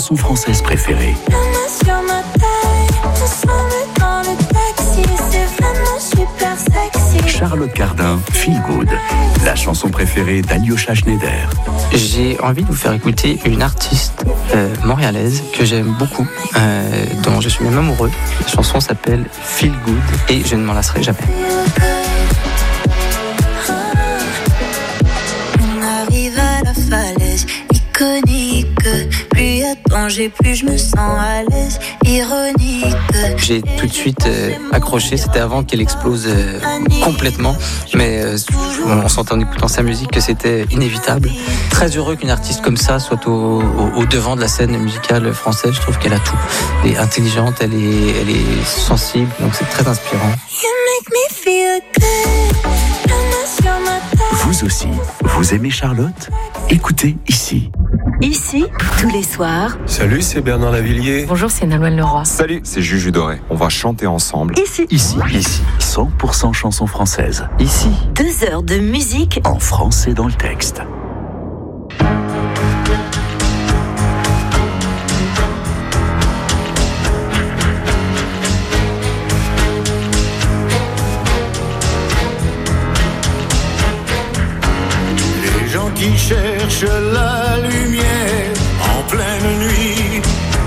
chansons françaises préférées. Sur ma taille, ensemble dans le taxi, c'est vraiment super sexy. Charlotte Cardin, Feel Good, la chanson préférée d'Alyosha Schneider. J'ai envie de vous faire écouter une artiste montréalaise que j'aime beaucoup, dont je suis même amoureux. La chanson s'appelle Feel Good et je ne m'en lasserai jamais. On arrive à la falaise iconique. Plus y a de danger, plus je me sens à l'aise. Ironique. J'ai tout de suite accroché. C'était avant qu'elle explose complètement, mais on sentait en écoutant sa musique que c'était inévitable. Très heureux qu'une artiste comme ça soit au devant de la scène musicale française. Je trouve qu'elle a tout. Elle est intelligente, elle est sensible, donc c'est très inspirant. You make me feel good. La main sur ma taille. Vous aussi, vous aimez Charlotte? Écoutez ici. Ici, tous les soirs. Salut, c'est Bernard Lavillier. Bonjour, c'est Nolwenn Leroy. Salut, c'est Juju Doré. On va chanter ensemble. Ici, 100% chansons françaises. Ici. 2 heures de musique En français dans le texte. Les gens qui cherchent la lumière en pleine nuit,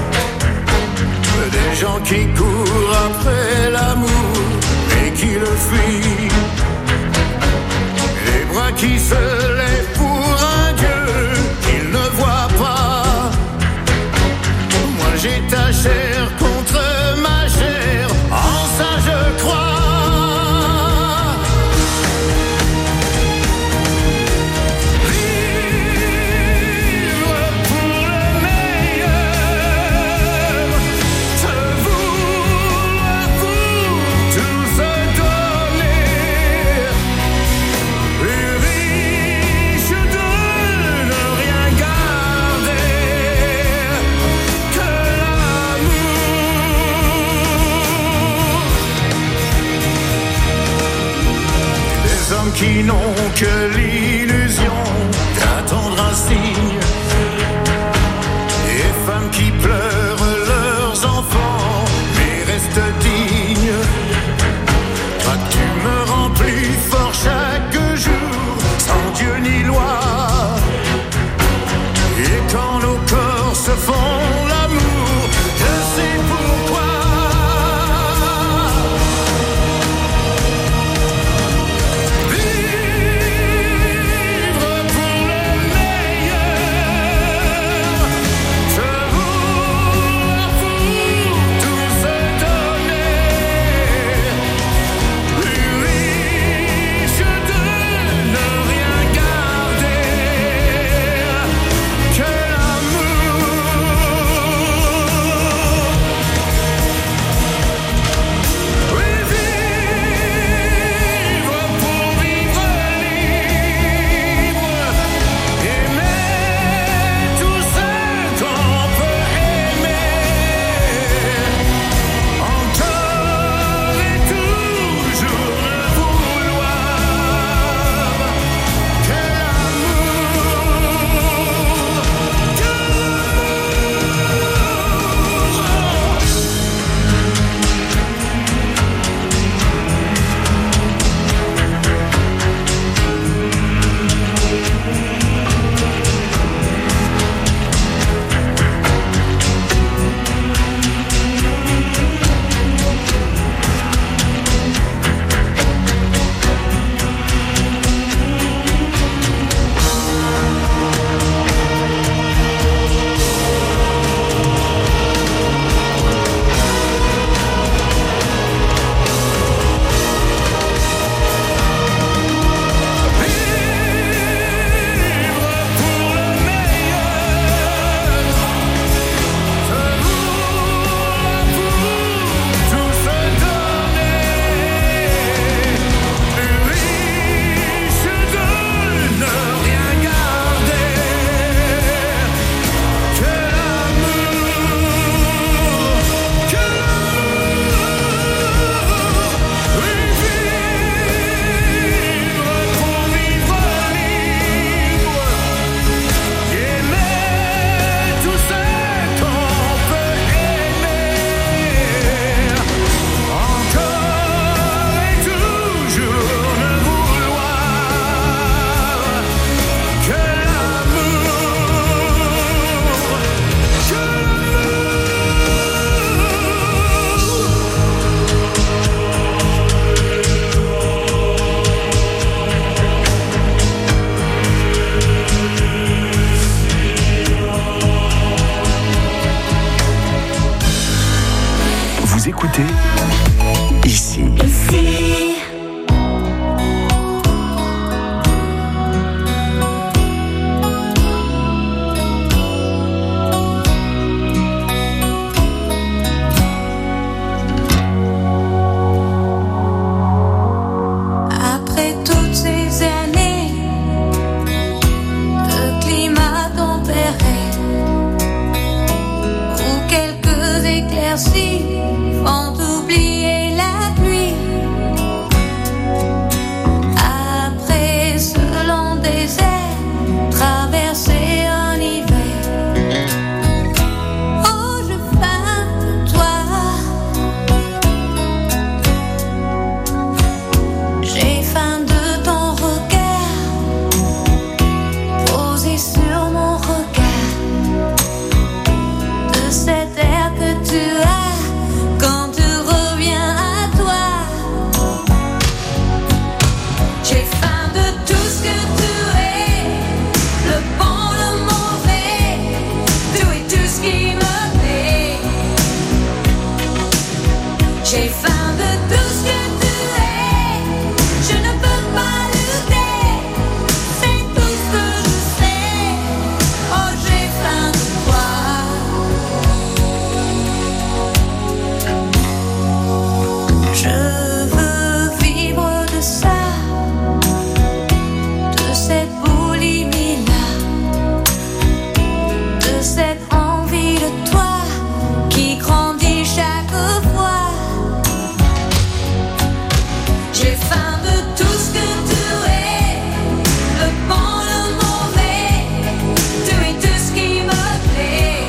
des gens qui courent après l'amour et qui le fuient, les bras qui se lèvent pour un Dieu qu'ils ne voient pas. Moi j'ai ta chair contre ma chair, en ça je crois. Qui n'ont que l'illusion d'attendre un signe, et femmes qui pleurent leurs enfants mais restent dignes. Toi tu me rends plus fort chaque jour, sans Dieu ni loi. Et quand nos corps se font l'amour, je sais pourquoi. Vivre pour le meilleur. J'ai faim de tout ce que tu es, le bon, le mauvais, tu es tout ce qui me plaît.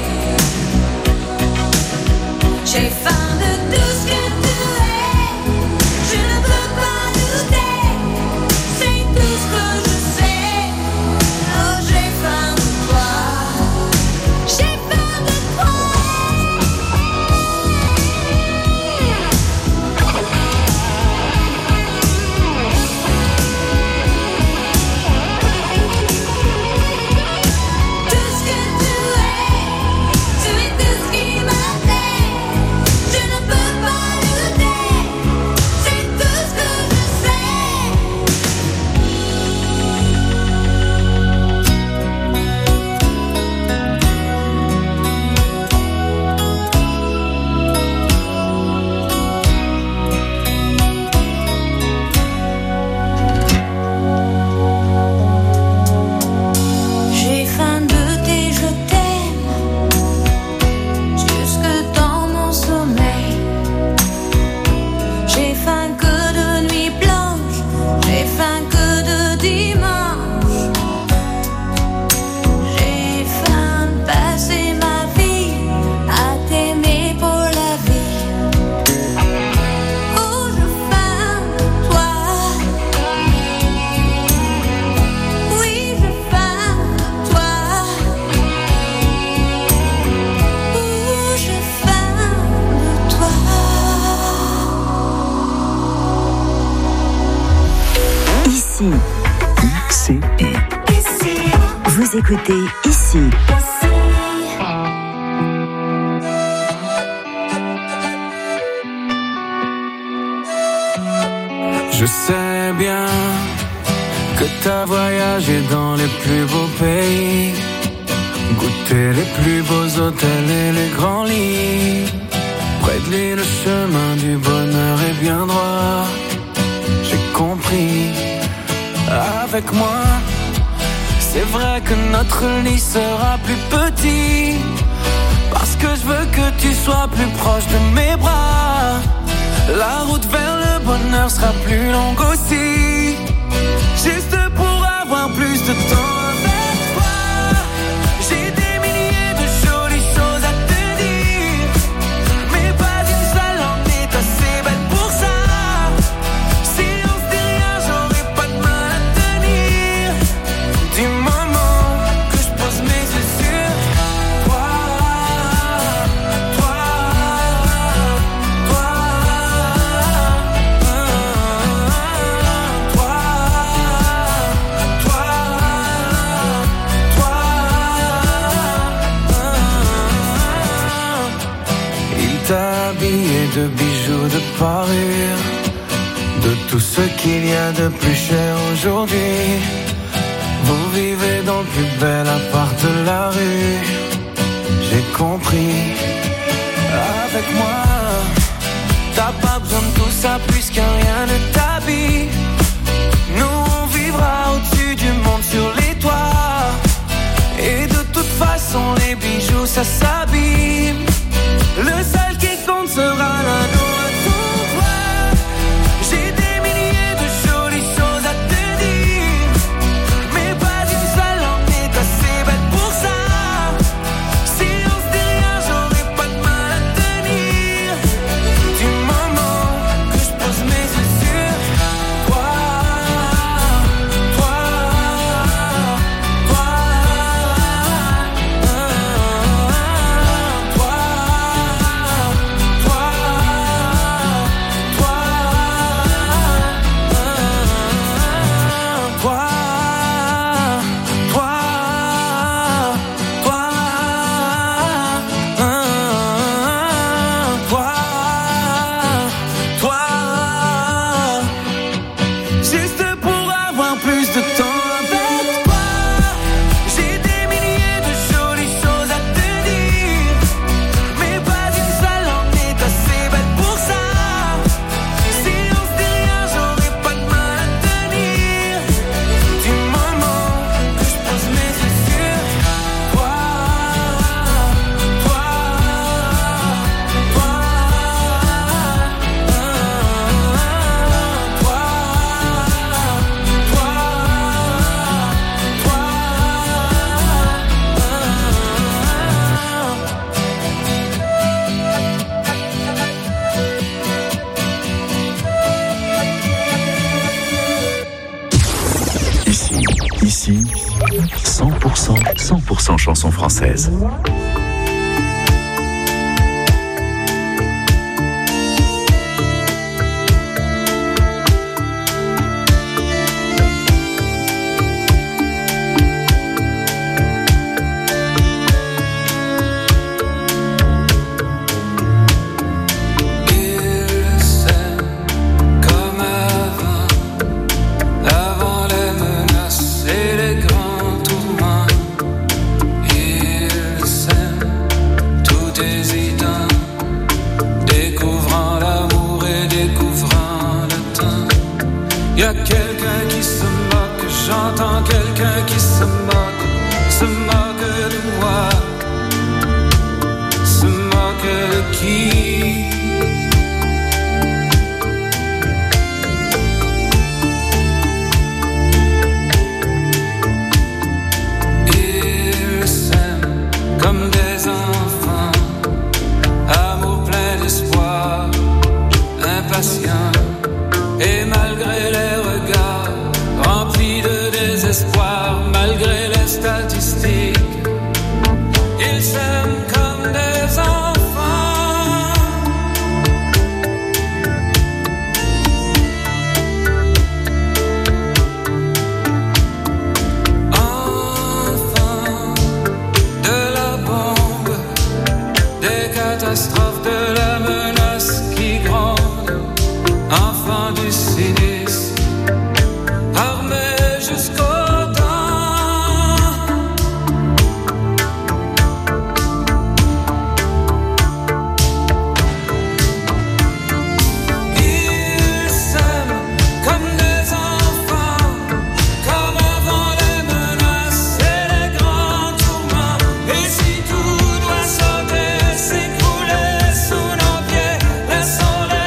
J'ai faim de tout ce que tu es, je ne peux pas douter, c'est tout ce que je sais. Oh, j'ai faim de toi, j'ai faim de toi. Tout ce que tu es tout ce qui m'appelle. Je ne peux pas douter, c'est tout ce que je J'ai faim de tes je t'aime, jusque dans mon sommeil. J'ai faim que de nuit blanche, j'ai faim que de dimanche. J'ai faim de passer ma vie à t'aimer pour la vie. Oh, je faim de toi. Oui, je faim de toi. Oh, je faim de toi. Ici, CI. vous écoutez Ici. Je sais bien que t'as voyagé dans les plus beaux pays, goûté les plus beaux hôtels et les grands lits. Près de lui, le chemin du bonheur est bien droit. J'ai compris. Avec moi, c'est vrai que notre lit sera plus petit, parce que je veux que tu sois plus proche de mes bras. La route vers le bonheur sera plus longue aussi, juste pour avoir plus de temps avec toi. J'ai des milliers de jolies choses à te dire, mais pas une seule en est assez belle pour ça. Si on se dit rien, j'aurai pas de mal à tenir. Du moment que je pose mes yeux sur toi, toi, toi, il t'a habillé de bijoux, de parures, de tout ce qu'il y a de plus cher aujourd'hui. Vous vivez dans le plus bel appart de la rue. J'ai compris. Avec moi, t'as pas besoin de tout ça puisqu'un rien ne t'habille. Nous on vivra au-dessus du monde sur les toits, et de toute façon les bijoux ça s'abîme. Le seul qui compte sera l'anneau à ton doigt. J'ai des milliers de jolies choses à te dire, mais pas une seule en est assez belle pour ça. Si on se dit rien, j'aurai pas de mal à tenir. Du moment que je pose mes yeux sur toi, toi, toi, toi, toi. Ici, 100% chansons françaises. Y'a quelqu'un qui se moque, j'entends quelqu'un qui se moque de moi, se moque de qui? Ils s'aiment comme des enfants, amour plein d'espoir, impatient. Et malgré les regards remplis de désespoir, malgré les statistiques, ils s'aiment comme des enfants. Enfants de la bombe, des catastrophes, de la menace qui gronde. Enfants du cynisme, armés jusqu'aux dents. Ils s'aiment comme des enfants, comme avant les menaces et les grands tourments. Et si tout doit sauter, s'écrouler sous nos pieds, laissons-les.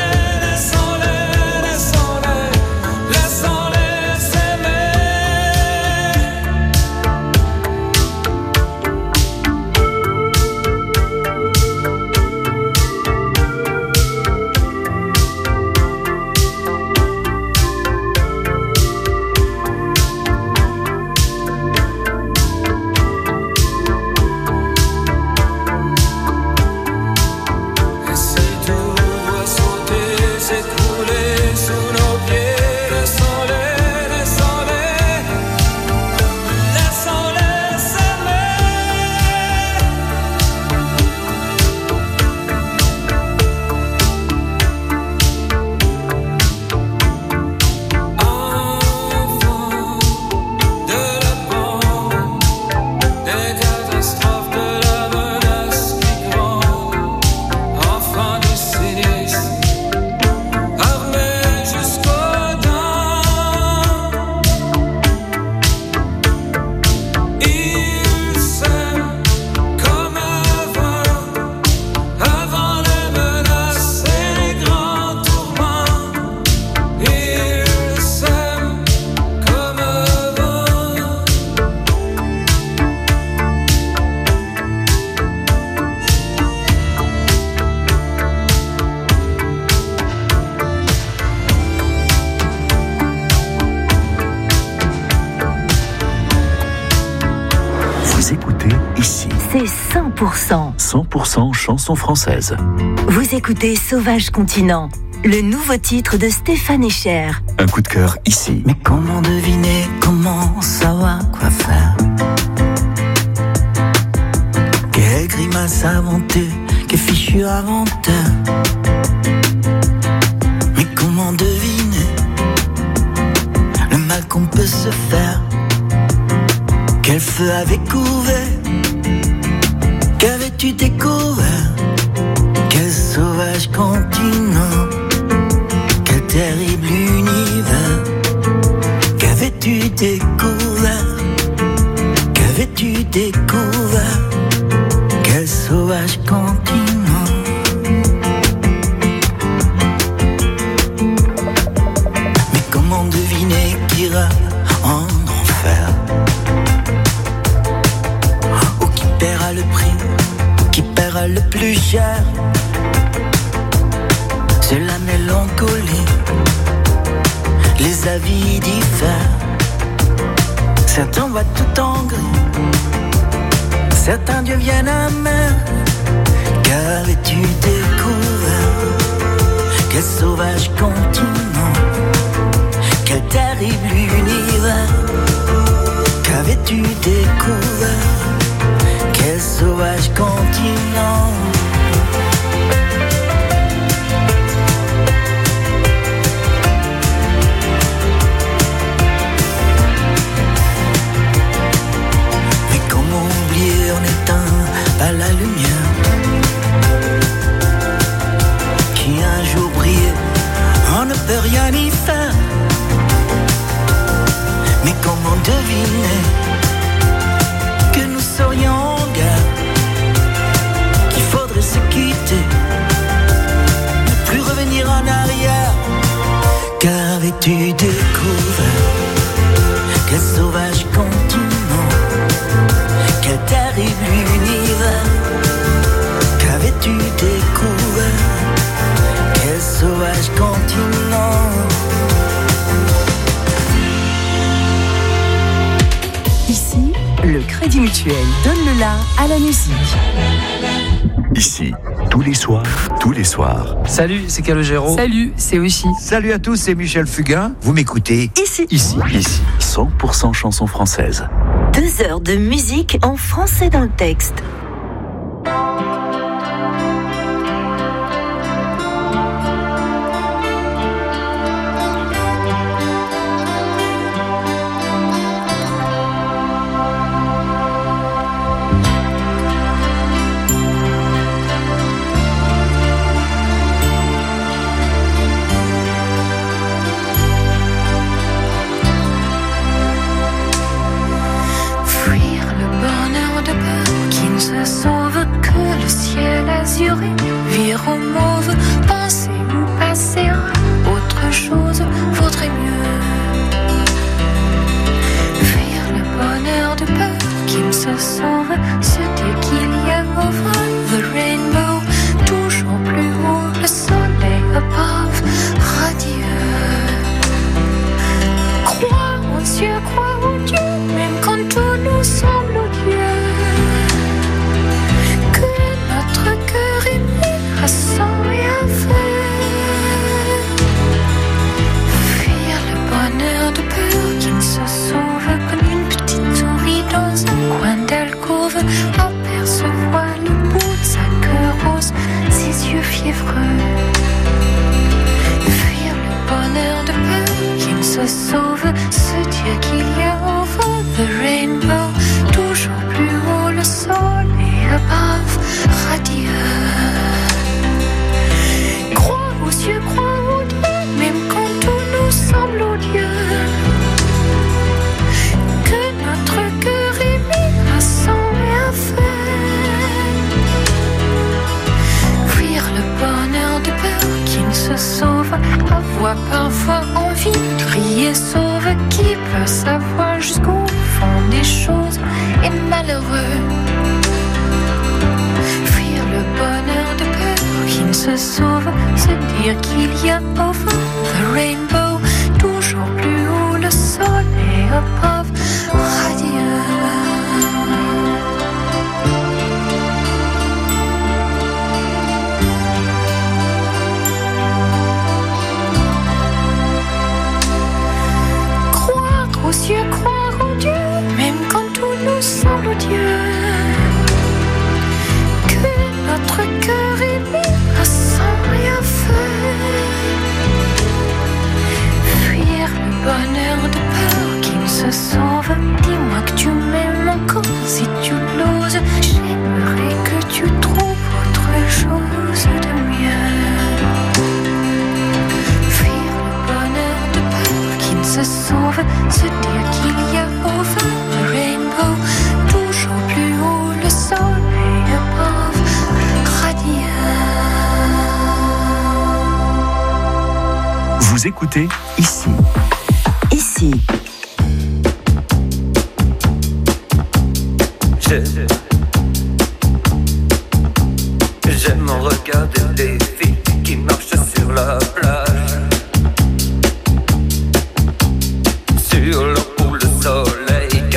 C'est 100% chansons françaises. Vous écoutez Sauvage Continent, le nouveau titre de Stéphane Echer. Un coup de cœur ici. Mais comment deviner, comment savoir quoi faire? Quelle grimace inventer, quel fichu inventeur? Mais comment deviner le mal qu'on peut se faire? Quel feu avait couvert? Qu'avais-tu découvert? Quel sauvage continent? Quel terrible univers? Qu'avais-tu découvert? Qu'avais-tu découvert? Quel sauvage continent? Mais comment deviner qui ira en enfer? Ou qui paiera le prix? Qui paiera le plus cher? C'est la mélancolie, les avis diffèrent. Certains voient tout en gris, certains deviennent amers. Qu'avais-tu découvert? Quel sauvage continent, quel terrible univers. Qu'avais-tu découvert? Quel sauvage continent. Mais comment oublier en éteint pas la lumière qui un jour brillait, on ne peut rien y faire. Mais comment deviner que nous serions en guerre, qu'il faudrait se quitter, ne plus revenir en arrière. Qu'avais-tu découvert? Quel sauvage continent, quel terrible univers. Qu'avais-tu découvert? Quel sauvage continent. Ici, le Crédit Mutuel donne le la à la musique. Ici, tous les soirs. Salut, c'est Calogero. Salut, c'est Oshi. Salut à tous, c'est Michel Fugain. Vous m'écoutez Ici, 100% chansons françaises. 2 heures de musique en français dans le texte. Vire au mauve, penser ou passer à autre chose vaudrait mieux. Fuir le bonheur de peur qui ne se sauve, se dire qu'il y a over the rainbow, toujours plus haut, le soleil above, radieux. Croire en Dieu, croire en Dieu, même quand tout nous semble odieux. Sans rien faire. Fuir le bonheur de peur qui ne se sauve comme une petite souris dans un coin d'alcôve. Apercevoir le bout de sa queue rose, ses yeux fiévreux. Fuir le bonheur de peur qui ne se sauve, se dire qu'il y a over the rainbow, toujours plus haut le soleil above, radieux. Aux yeux, crois au Dieu, même quand tout nous semble odieux. Que notre cœur est mis à sans rien faire. Fuir le bonheur de peur qui ne se sauve, avoir parfois envie de crier sauve. Qui peut savoir jusqu'au fond des choses est malheureux. Fuir le bonheur de peur qui ne se sauve, se dire qu'il y a over the rainbow, toujours plus haut le soleil above, radieux. Croire aux cieux, croire en Dieu, même quand tout nous semble odieux. Que notre cœur est mis à sans rien faire. Fuir le bonheur de peur qui ne se sauve. Dis-moi que tu m'aimes encore si tu l'oses. J'aimerais que tu trouves autre chose de mieux. Fuir le bonheur de peur qui ne se sauve, se dire qu'il y a over the rainbow, toujours plus haut le soleil above, radieux. Vous écoutez Ici. J'aime regarder les filles qui marchent sur la plage. Sur leur peau le soleil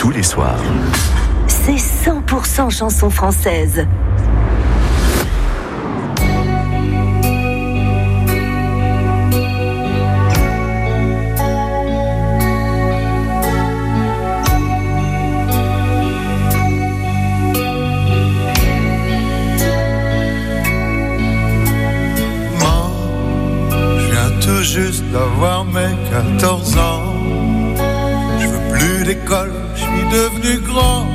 tous les soirs. C'est 100% chansons françaises. Juste d'avoir mes 14 ans. Je veux plus d'école, je suis devenu grand.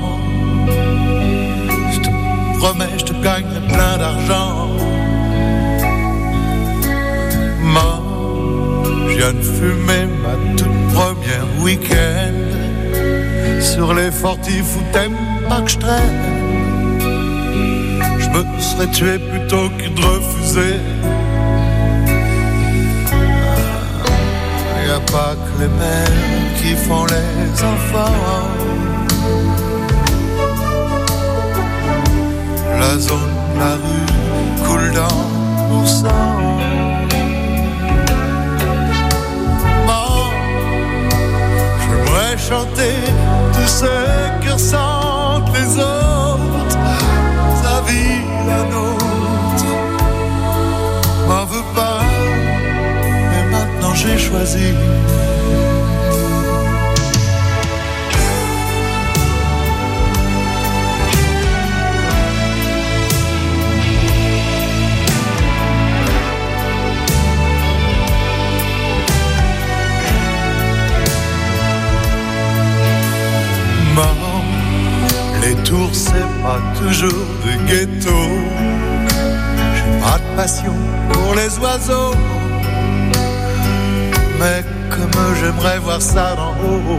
Je te promets, je te gagne plein d'argent. Moi, je viens de fumer ma toute première week-end sur les fortifs où t'aimes pas que je traîne. Je me serais tué plutôt que de refuser. Y'a pas que les mères qui font les enfants. La zone, la rue coule dans mon sang. Moi, j'aimerais chanter tout ce que ressentent les autres. Sa vie, la nôtre. M'en veux pas. J'ai choisi. Maman, les tours c'est pas toujours des ghettos. J'ai pas de passion pour les oiseaux. Mais comme j'aimerais voir ça d'en haut.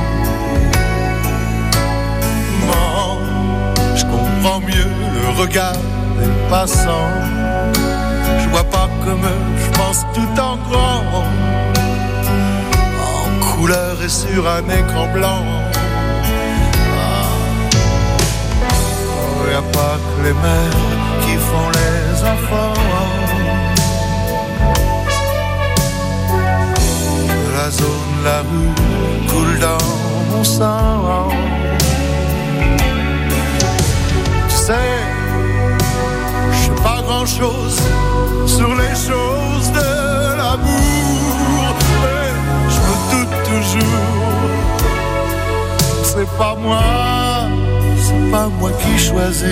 Moi, je comprends mieux le regard des passants. Je vois pas comme je pense tout en grand. En couleur et sur un écran blanc. Y a pas que les mères qui font les enfants. La zone, la rue coule dans mon sang. Tu sais, je sais pas grand chose sur les choses de l'amour, mais je me doute toujours. C'est pas moi qui choisis.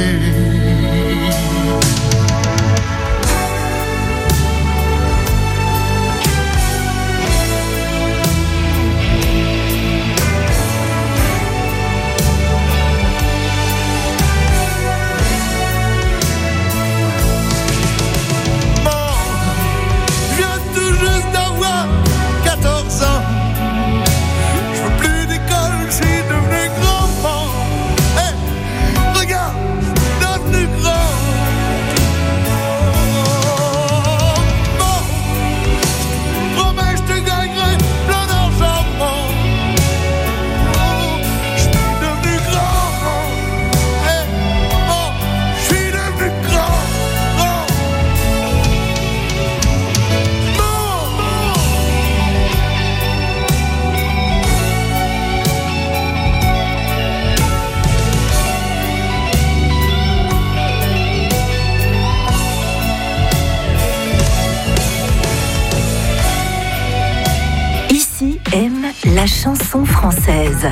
La chanson française.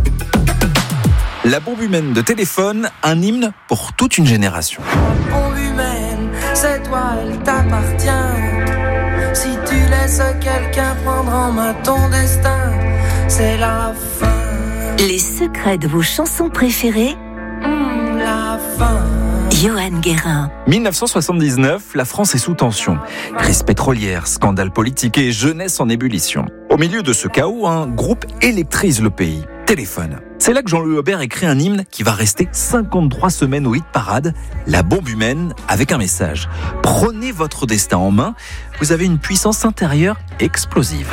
La bombe humaine de Téléphone, un hymne pour toute une génération. Bombe humaine, c'est toi, elle t'appartient. Si tu laisses quelqu'un prendre en main ton destin, c'est la fin. Les secrets de vos chansons préférées, la fin. Johan Guérin. 1979, la France est sous tension. Crise pétrolière, scandale politique et jeunesse en ébullition. Au milieu de ce chaos, un groupe électrise le pays. Téléphone. C'est là que Jean-Louis Aubert écrit un hymne qui va rester 53 semaines au hit parade, La bombe humaine, avec un message. Prenez votre destin en main, vous avez une puissance intérieure explosive.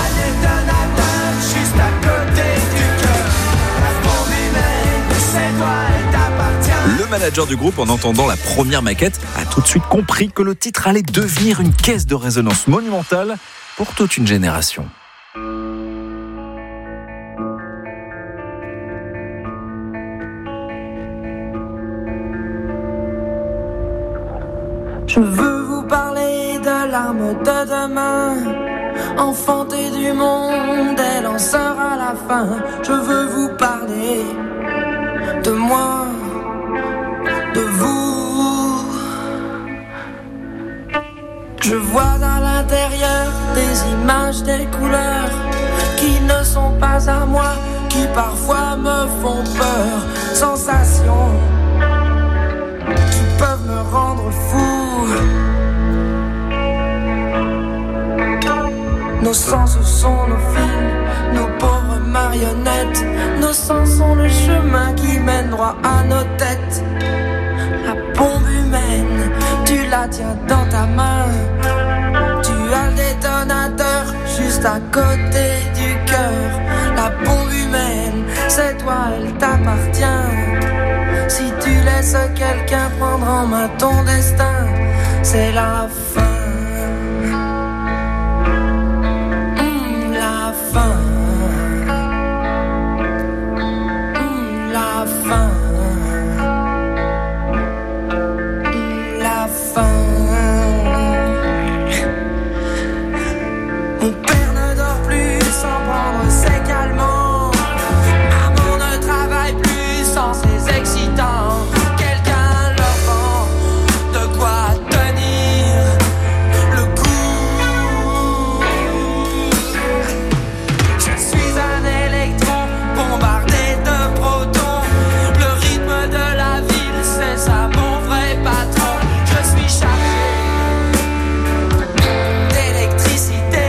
Le manager du groupe, en entendant la première maquette, a tout de suite compris que le titre allait devenir une caisse de résonance monumentale pour toute une génération. Je veux vous parler de l'arme de demain, enfantée du monde, elle en sera la fin. Je veux vous parler de moi, de vous. Je vois à l'intérieur des images, des couleurs qui ne sont pas à moi, qui parfois me font peur. Sensations qui peuvent me rendre fou. Nos sens sont nos fils, nos pauvres marionnettes. Nos sens sont le chemin qui mène droit à nos têtes. La bombe humaine, tu la tiens dans ta main. Tu as le détonateur juste à côté du cœur. La bombe humaine, c'est toi, elle t'appartient. Si tu laisses quelqu'un prendre en main ton destin, c'est la fin. La fin. La fin. La fin. Mon père ne dort plus sans prendre ses calmants. Maman ne travaille plus sans ses excitants. Quelqu'un leur vend de quoi tenir le coup. Je suis un électron bombardé de protons. Le rythme de la ville, c'est ça mon vrai patron. Je suis chargé d'électricité.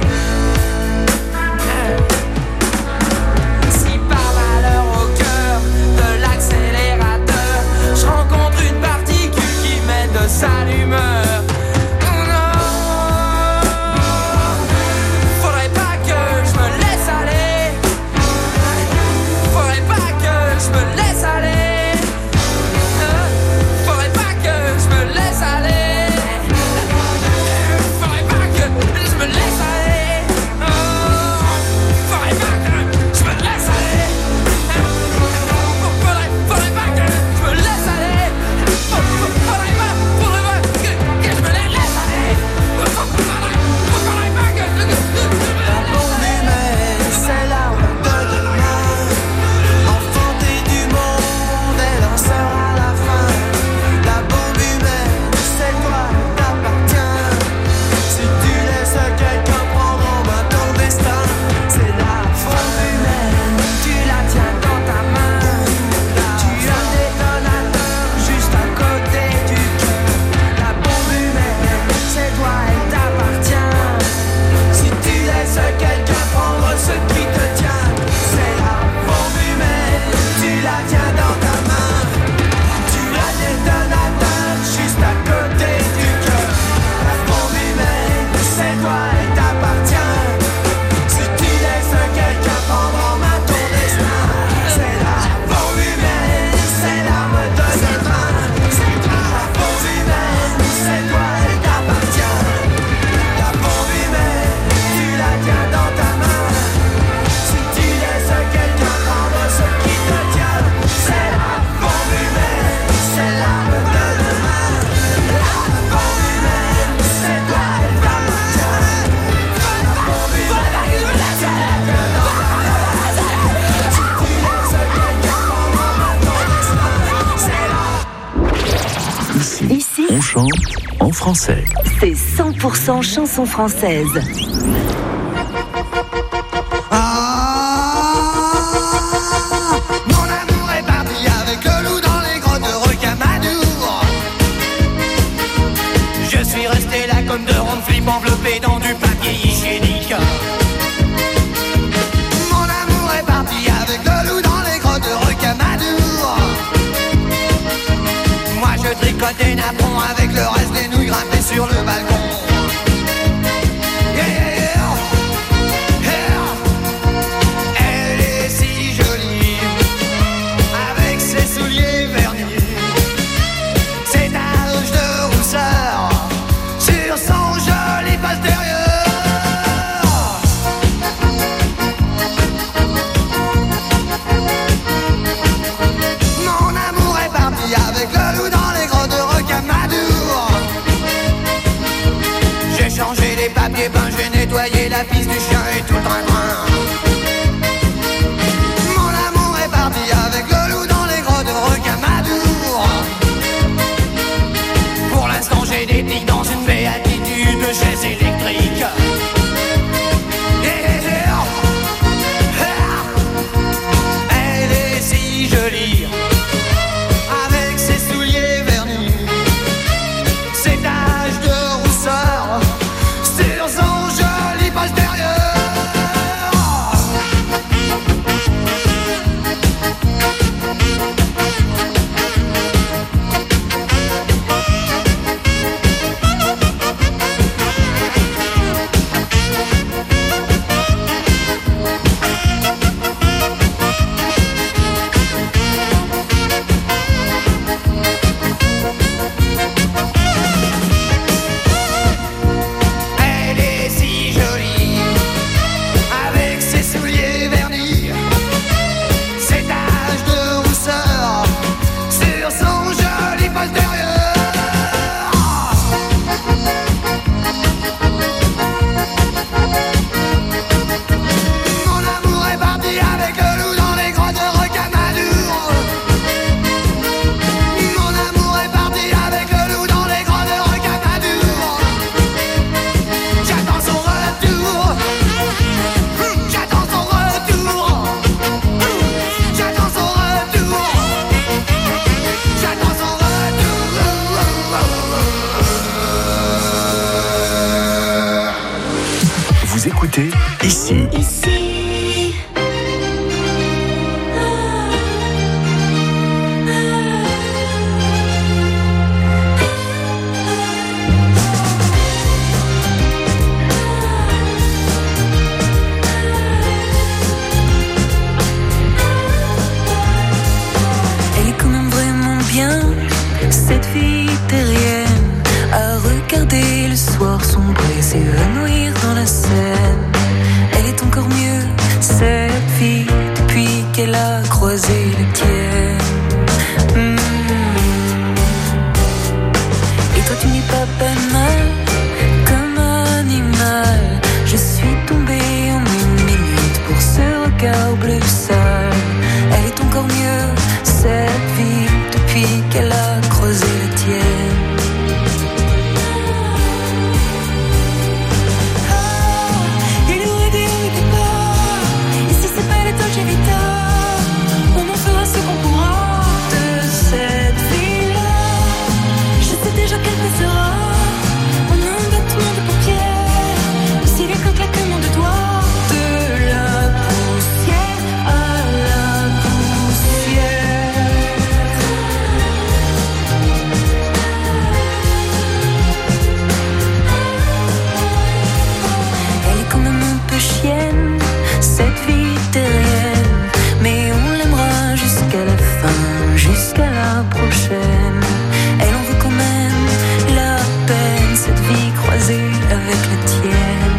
Si par malheur au cœur de l'accélérateur, je rencontre une particule qui met de sale humeur. Non, faudrait pas que je me laisse aller. Faudrait pas que je me laisse aller. Faudrait pas que je me laisse aller. Faudrait pas que je me laisse aller. Faudrait pas que je me laisse aller. Faudrait pas que je me laisse aller. Faudrait pas que je me laisse aller. Faudrait pas que la bombe humaine, c'est l'arme de demain. Enfantée du monde, elle en sera la fin. La bombe humaine, c'est toi, elle t'appartient. Si tu laisses quelqu'un prendre en main ton destin, c'est la bombe humaine, tu la tiens dans ta main. Tu as le détonateur juste à côté du cœur. La bombe humaine, c'est toi, elle t'appartient. Si tu laisses quelqu'un prendre ce qui te tient, c'est la bombe humaine, tu la tiens dans ta main. Tu as le détonateur juste à côté du cœur. La bombe humaine, c'est toi, elle t'appartient. Si tu laisses quelqu'un prendre en main ton destin, c'est la bombe humaine, c'est l'arme de demain. La bombe humaine, c'est toi, elle t'appartient. La bombe humaine, tu la tiens dans ta main. Si tu laisses quelqu'un prendre ce qui te tient, c'est la bombe humaine, c'est l'arme de demain. La bombe humaine, c'est toi, elle t'appartient. La bombe humaine, tu la tiens dans ta main. Si tu laisses quelqu'un prendre en main ton destin, c'est la Ici, on chante en français. C'est 100% chansons françaises. Mon amour est parti avec le loup dans les grottes de Rocamadour. Je suis resté là comme de rondes flips enveloppées dans du papier hygiénique. Mon amour est parti avec le loup dans les grottes de Rocamadour. Moi je tricote des napperons avec le reste des nouilles grimpées sur le balcon. Yeah, yeah, yeah. Yeah. Elle est si jolie, avec ses souliers vernis, ses taches de rousseur sur son joli postérieur. Mon amour est parti avec le loup dans les grottes de Rocamadour. déblayer la piste du chien et tout le train-train. Mon amour est parti avec le loup dans les grottes de Rocamadour. Pour l'instant j'ai des tics dans une béatitude de chaise électrique. Elle est si jolie, avec ses souliers vernis, ses taches de rousseur sur son joli postérieur. Elle est si jolie, avec ses souliers vernis, ses taches de rousseur sur son joli postérieur. Mon amour est parti avec le loup dans les grottes de Rocamadour. Mon amour est parti avec le loup dans les grottes de Rocamadour. J'attends son retour. J'attends son retour. J'attends son retour. J'attends son retour. Vous écoutez ici. Elle est quand même vraiment bien, cette fille terrienne, à regarder le soir sombrer, s'évanouir dans la Seine. Elle est encore mieux, cette fille, depuis qu'elle a croisé la tienne. Et toi tu n'es pas banal, comme animal. Je suis tombée en une minute pour ce regard bleu sale. Elle est encore mieux, cette vie, depuis qu'elle a creusé la tienne. Il aurait dit au départ, et si c'est pas la Dolce Vita, on en fera ce qu'on pourra de cette vie-là. Je sais déjà qu'elle passera en un battement de paupières, aussi bien qu'un claquement de doigts. De la poussière à la poussière. Elle est quand même un peu chienne, cette fille terrienne, mais on l'aimera jusqu'à la fin, jusqu'à la prochaine. Elle en veut quand même la peine, cette vie croisée avec la tienne.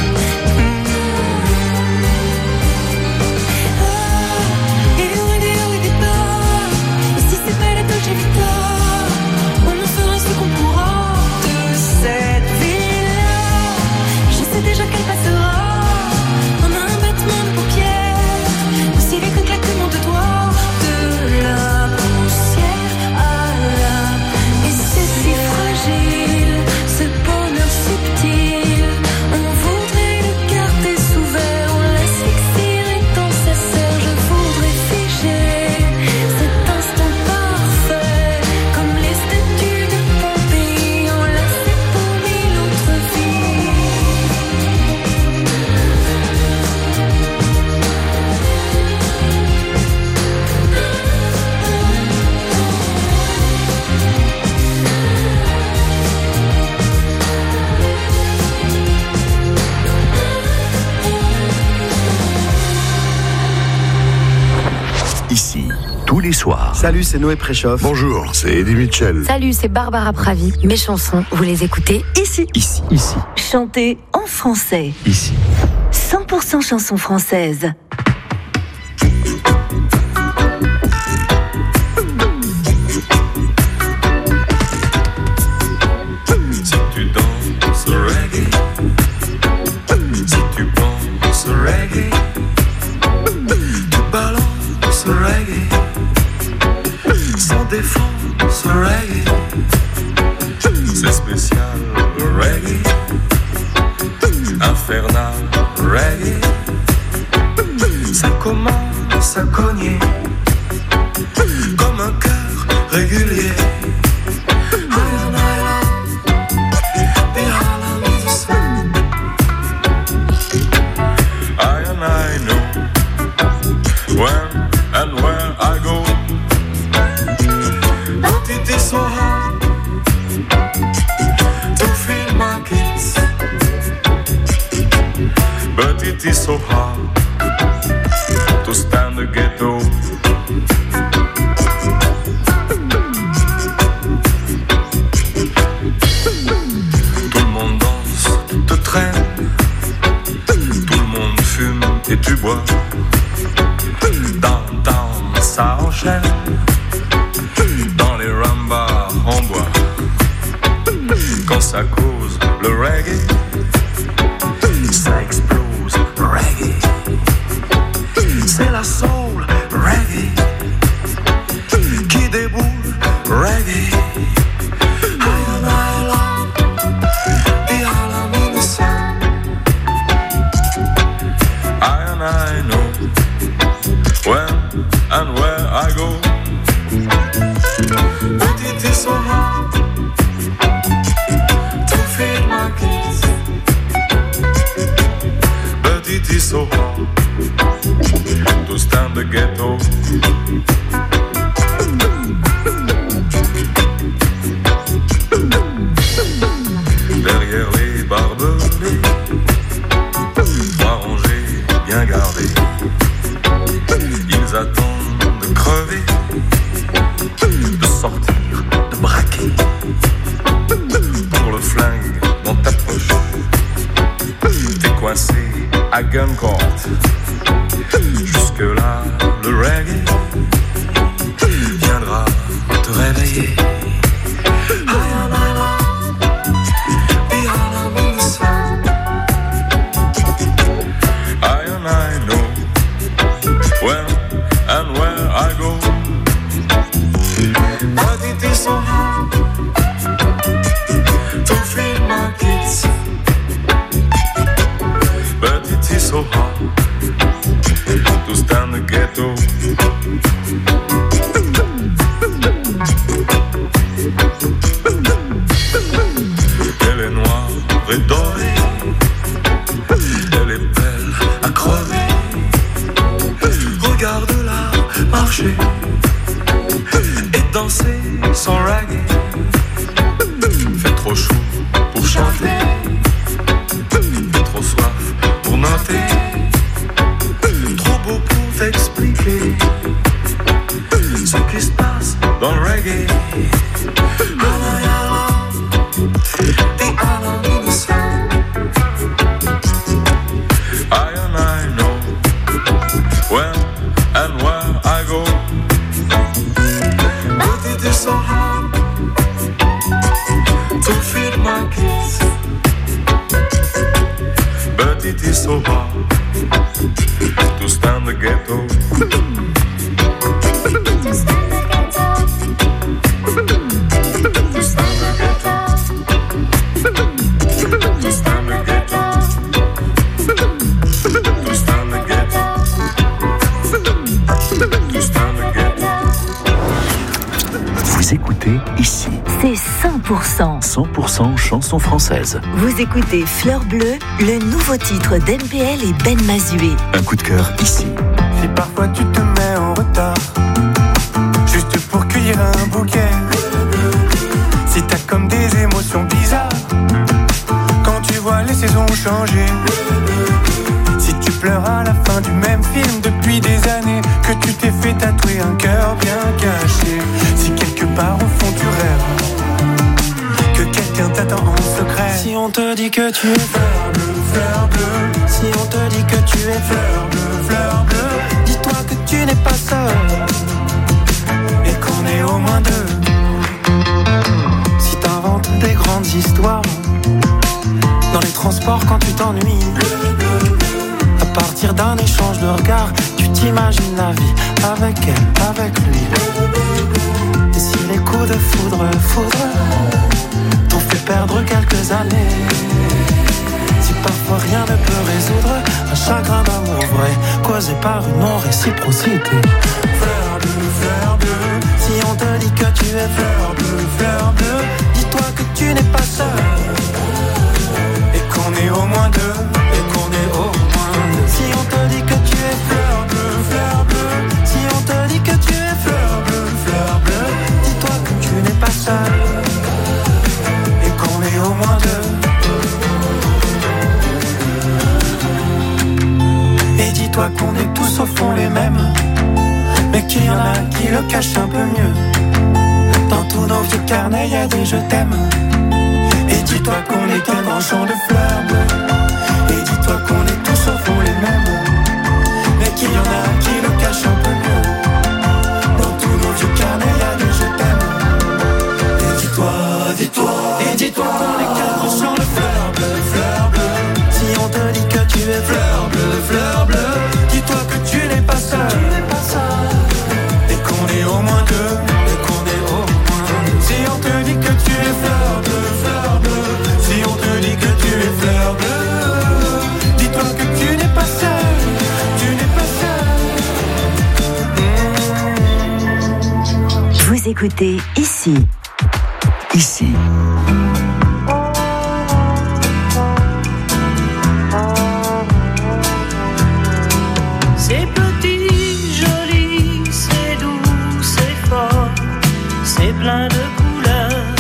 Il aurait dit au départ, et si c'est pas la Dolce Vita, on en fera ce qu'on pourra de cette vie-là. Je sais déjà qu'elle passera en un battement de paupières, aussi vite qu'un claquement de doigts. De la poussière à la... Et c'est si fragile, ce bonheur subtil. On voudrait le garder sous verre, on l'asphyxierait dans sa serre. Je voudrais figer cet instant parfait, comme les statues de Pompéi enlacées pour mille autres vies. Ici, tous les soirs. Salut, c'est Noé Préchoff. Bonjour, c'est Eddie Mitchell. Salut, c'est Barbara Pravi. Mes chansons, vous les écoutez ici. Ici. Chantées en français. Ici. 100% chansons françaises. Si tu danses reggae, spécial reggae, infernal reggae. Ça commence à cogner comme un cœur régulier. I know when and where I go, but it is so hard to feel my kiss, but it is so hard to stand the ghetto. Tout le monde danse, te traîne, tout le monde fume et tu bois. Downtown, ça enchaîne. Dans les rambas en bois. Quand ça cause le reggae, ça explose reggae. C'est la soul reggae qui déboule reggae. I know when and where I go, but it is so hard to feel my kiss, but it is so hard to stand the ghetto. Derrière les barbelés, trois rangées bien gardées, ils attendent de crever, de sortir, de braquer. Pour le flingue dans ta poche, t'es coincé à gun court. Jusque là, le reggae viendra te réveiller. I know when and where I go, but it is so hard to feel my kiss, but it is so hard to stand the ghetto. Elle est noire et dorée, elle est belle à crever. Regarde-la marcher et danser son reggae. Fait trop chaud pour chanter, fait trop soif pour noter, trop beau pour t'expliquer ce qui se passe dans le reggae. I know when and where I go, but it is so hard to feel my kiss, but it is so hard to stand the ghetto. Vous écoutez ici. C'est 100%. 100% chansons françaises. Vous écoutez Fleur Bleue, le nouveau titre d'NPL et Ben Mazué. Un coup de cœur ici. Si parfois tu te mets en retard, juste pour cueillir un bouquet, si t'as comme des émotions bizarres, quand tu vois les saisons changer, si tu pleures à la fin du même film depuis des années, que tu t'es fait tatouer un cœur bien caché, si quelque part au fond tu rêves que quelqu'un t'attend en secret, si on te dit que tu es fleur bleue, si on te dit que tu es fleur bleue, dis-toi que tu n'es pas seul et qu'on est au moins deux. Si t'inventes des grandes histoires dans les transports quand tu t'ennuies, à partir d'un échange de regards, tu t'imagines la vie avec elle, avec lui. Et si les coups de foudre t'ont fait perdre quelques années. Si parfois rien ne peut résoudre un chagrin d'amour vrai causé par une non-réciprocité. Fleur bleue, si on te dit que tu es fleur bleue, dis-toi que tu n'es pas seul. Et qu'on est au moins deux, si on te dit que tu es fleur bleue, si on te dit que tu es fleur bleue, dis-toi que tu n'es pas seul. Et qu'on est au moins deux. Et dis-toi qu'on est tous au fond les mêmes, mais qu'il y en a qui le cachent un peu mieux. Dans tous nos vieux carnets y a des je t'aime. Et dis-toi qu'on est qu'un grand champ de fleurs bleues. Et dis-toi qu'on est tous au fond les mêmes, mais qu'il y en a qui le cachent un peu mieux. Dans tous nos vieux carnets y a des je t'aime. Et dis-toi qu'on est qu'un grand champ de fleurs bleues. Si on te dit que tu es fleur bleue, dis-toi que tu n'es pas seul. Et qu'on est au moins deux, si on te dit que tu es fleur bleue, si on te dit que tu es fleur bleue, dis-toi que tu n'es pas seul, Vous écoutez ici. C'est petit, joli, c'est doux, c'est fort, c'est plein de couleurs.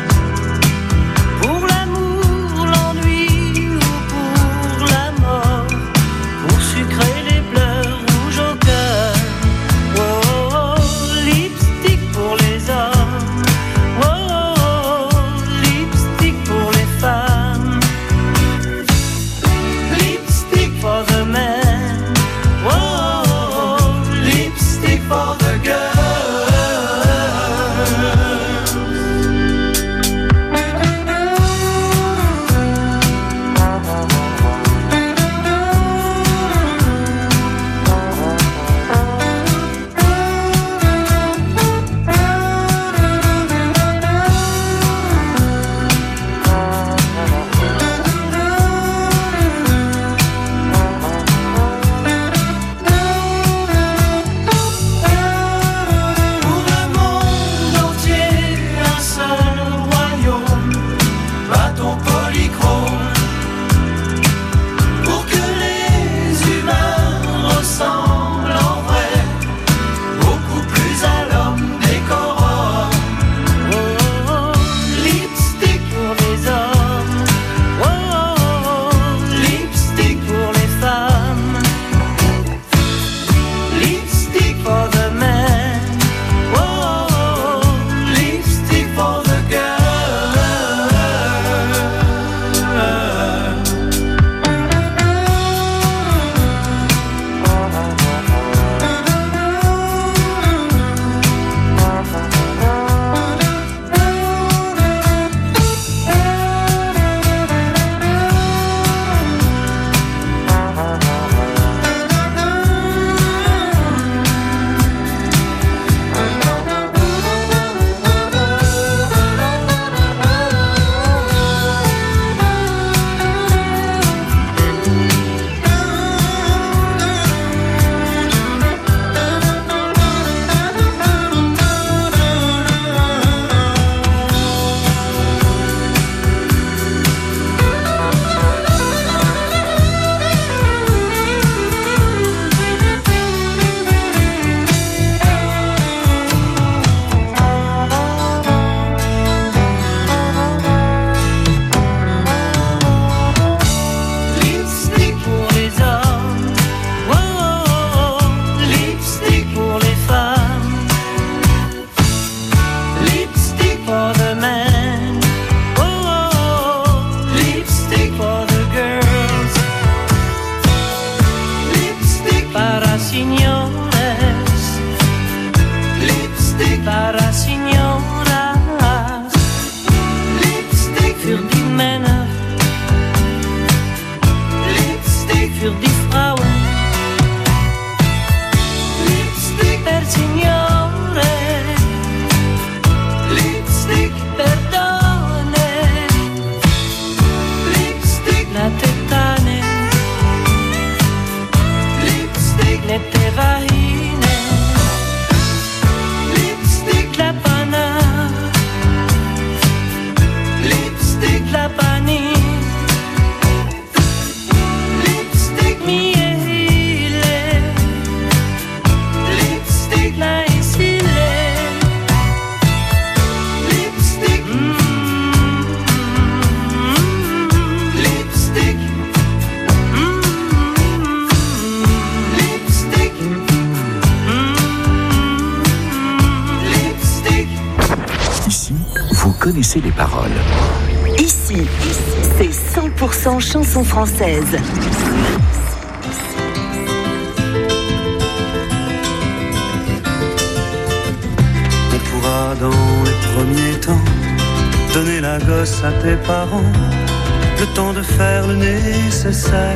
Pour l'amour, l'ennui ou pour la mort, pour sucrer les pleurs rouges au cœur. Oh, lipstick pour les hommes, oh, lipstick connaissez les paroles. Ici, c'est 100% chansons françaises. On pourra dans les premiers temps donner la gosse à tes parents, le temps de faire le nécessaire.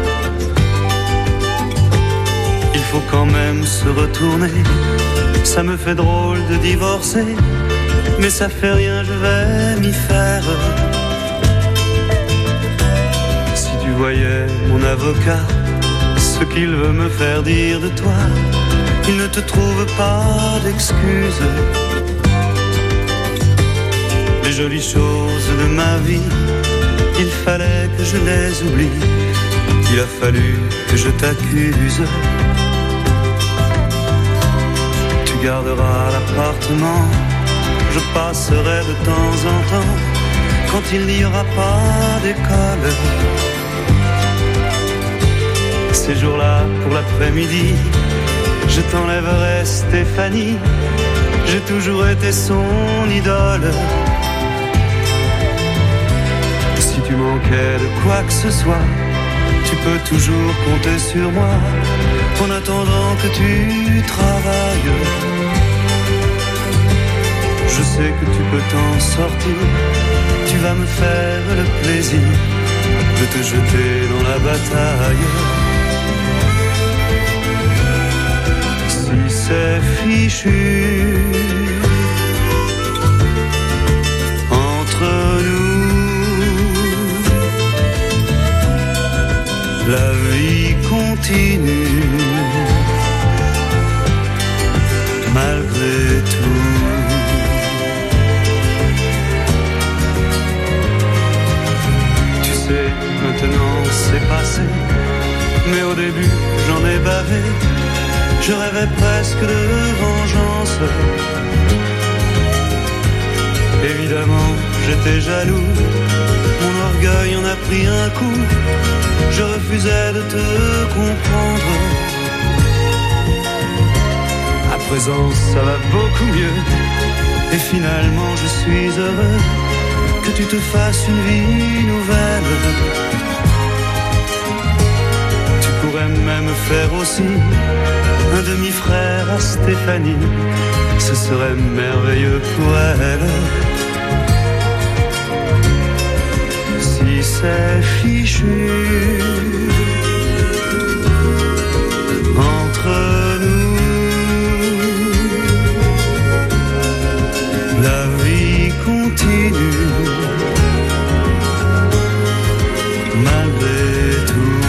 Il faut quand même se retourner, ça me fait drôle de divorcer, mais ça fait rien, je vais m'y faire. Si tu voyais mon avocat, ce qu'il veut me faire dire de toi, il ne te trouve pas d'excuses. Les jolies choses de ma vie, il fallait que je les oublie, il a fallu que je t'accuse. Tu garderas l'appartement, je passerai de temps en temps, quand il n'y aura pas d'école. Ces jours-là, pour l'après-midi, je t'enlèverai Stéphanie, j'ai toujours été son idole. Si tu manquais de quoi que ce soit, tu peux toujours compter sur moi, en attendant que tu travailles. Je sais que tu peux t'en sortir, tu vas me faire le plaisir de te jeter dans la bataille. Si c'est fichu entre nous, la vie continue malgré tout. Maintenant c'est passé, mais au début j'en ai bavé, je rêvais presque de vengeance. Évidemment j'étais jaloux, mon orgueil en a pris un coup, je refusais de te comprendre. À présent ça va beaucoup mieux, et finalement je suis heureux que tu te fasses une vie nouvelle. Tu pourrais même faire aussi un demi-frère à Stéphanie, ce serait merveilleux pour elle. Si c'est fichu entre nous, la vie continue malgré tout.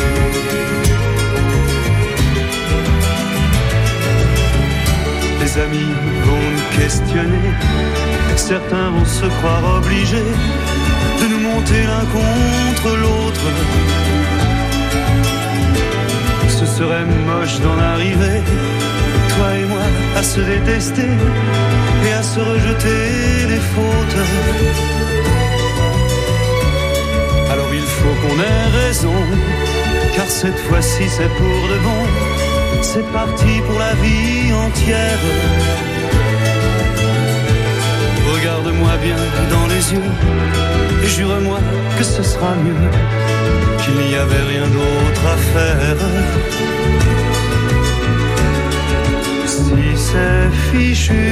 Les amis vont nous questionner, certains vont se croire obligés de nous monter l'un contre l'autre. Ce serait moche d'en arriver, toi et moi, à se détester et à se rejeter les fautes. Alors il faut qu'on ait raison, car cette fois-ci c'est pour de bon, c'est parti pour la vie entière. Regarde-moi bien dans les yeux, et jure-moi que ce sera mieux, qu'il n'y avait rien d'autre à faire. Si c'est fichu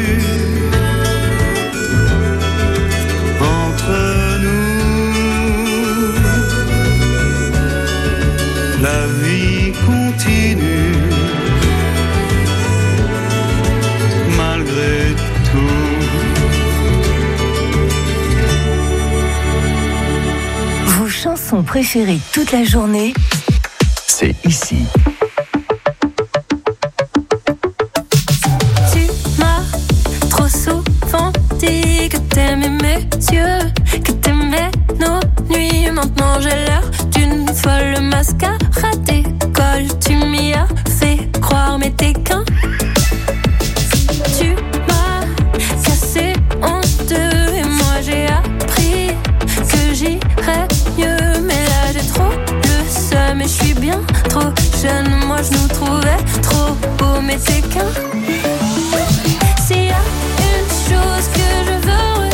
entre nous, la vie continue malgré tout. Vos chansons préférées toute la journée, c'est ici. Tu m'as trop souvent dit que t'aimais mes yeux, que t'aimais nos nuits. Maintenant j'ai l'air d'une folle mascarade d'école. Tu m'y as fait croire, mais t'es qu'un. Tu m'as cassé en deux et moi j'ai appris que j'irais mieux. Mais là j'ai trop le seum et je suis bien trop jeune. Moi je nous trouvais trop beaux, mais t'es qu'un. S'il y a une chose que je veux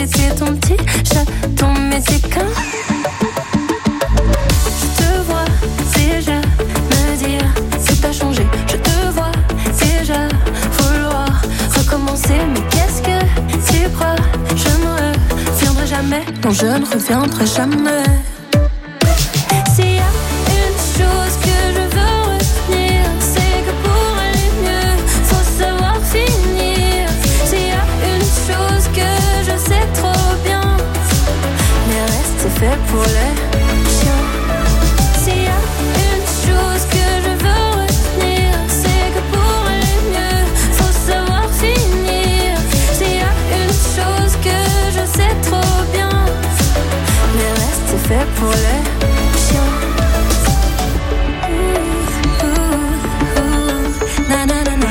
j'étais ton petit chaton mexicain. Je te vois déjà me dire si t'as changé. Je te vois déjà vouloir recommencer. Mais qu'est-ce que tu crois? Je ne reviendrai jamais. Non, je ne reviendrai jamais. S'il y a une chose que je veux retenir, c'est que pour aller mieux, faut savoir finir. S'il y a une chose que je sais trop bien, les restes c'est fait pour les chiens. S'il y a une chose que je veux retenir, c'est que pour aller mieux, faut savoir finir. S'il y a une chose que je sais trop bien, les restes c'est fait pour les chiens. Na na na na.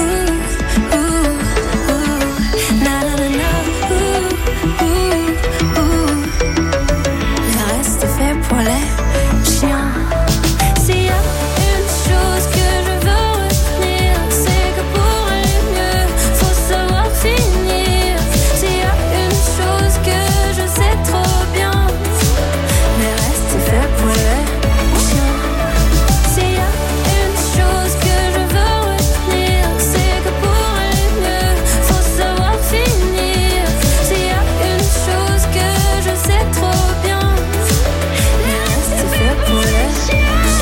Na na na na. Le reste est fait pour les chiens. S'il y a une chose que je veux retenir, c'est que pour aller mieux, faut savoir finir. S'il y a une chose que je sais trop bien, le reste est fait pour les chiens. S'il y a une chose que je veux retenir, c'est que pour aller mieux, faut savoir finir. S'il y a une chose que je sais trop bien, le reste est fait pour les chiens.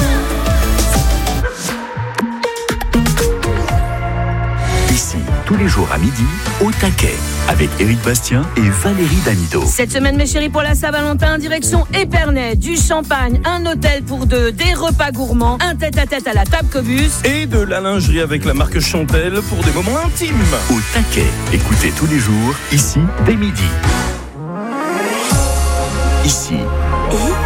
Ici, tous les jours à midi, au taquet, avec Éric Bastien et Valérie Damido. Cette semaine, mes chéris, pour la Saint-Valentin, direction Épernay, du champagne, un hôtel pour deux, des repas gourmands, un tête-à-tête à la table Cobus. Et de la lingerie avec la marque Chantel pour des moments intimes. Au taquet, écoutez tous les jours, ici, dès midi. Ici, Et